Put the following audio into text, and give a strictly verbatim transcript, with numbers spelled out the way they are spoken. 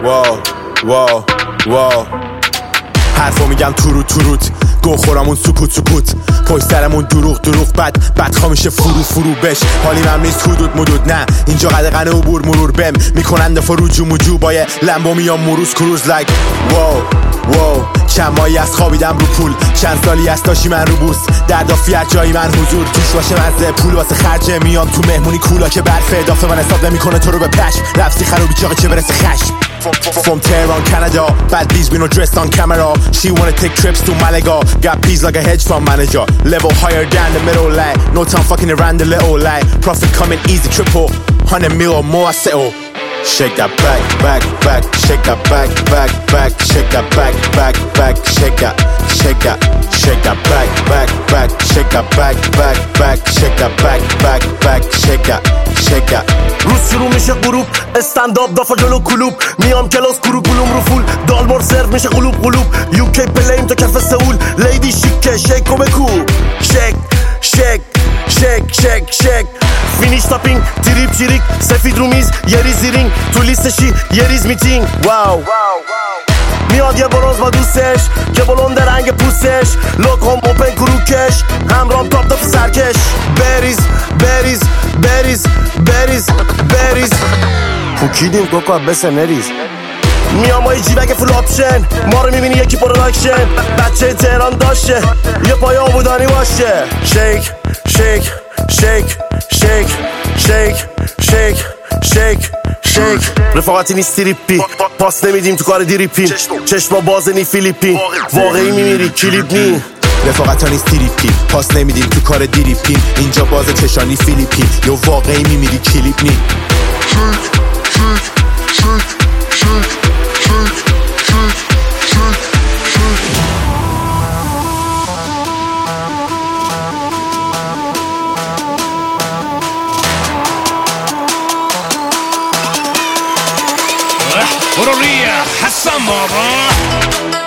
واو واو واو حرفو میگم تروت تروت گو خورمون سکوت سکوت پشت سرمون دروغ دروغ بد بد خامشه فرو فرو بش حالی من نیست حدود مدود نه اینجا قدقن عبور مرور بم میکنن دفا رو جو مجو با یه لمبو میام مروز کروز لایک واو واو چند ماهی از خوابیدم رو پول چند سالی از تاشی من رو بورس در دافیت جایی من حضور توش باشه مزه پول واسه خرجه میام تو مهمونی کولا که برف اضافه من حساب نمیکنه تو رو به پشم لفظی خروبی چاقه چه برسه خشم From Tehran, Canada, bad bees we no dressed on camera. She wanna take trips to Malaga, got peas like a hedge fund manager. Level higher down the middle line, no time fucking around the little line. Profit coming easy, triple, hundred mil or more I settle. Shake that back, back, back, shake that back, back, back, shake that back, back, back, shake that, shake that, shake that back, back, back, shake that back, back, back, shake that back, back, back, shake that, shake that. روز شروع میشه غروب استنداپ دافا جلو کلوب میام کلاس کرو گلوم رو فول دالمار سرو میشه قلوب قلوب یوکی پلیم تا کف سئول لیدی شیکه شیک و بکو شیک شیک شیک شیک شیک فینیش تاپینگ تریپ چیریک سفید رو میز یه ریز زیرینگ تو لیستشی یه ریز میتینگ واو میاد یه برونز با دوستش که بلند رنگ پوستش لوک هم اوپن کروکش همرام تاپ تاپ سرکش بریز بریز بریز بریز بریز پوکیدیم کوکا بسه نریز میام با یه جیبک فول آپشن ما رو میبینی یکی پروداکشن بچه تهران داشته یه پای آبودانی باشه شیک شیک شیک شیک شیک شیک شیک شیک رفاقتی نیست تریپی پاس نمیدیم تو کار دیریپین چشما باز نی فیلیپین واقعی میمیری کلیپ نی رفاقت ها نیست تریپی پاس نمیدیم تو کار دیریپین اینجا باز چشانی فیلیپین یا واقعی میمیری کلیپ نی برو ریا حسن بابا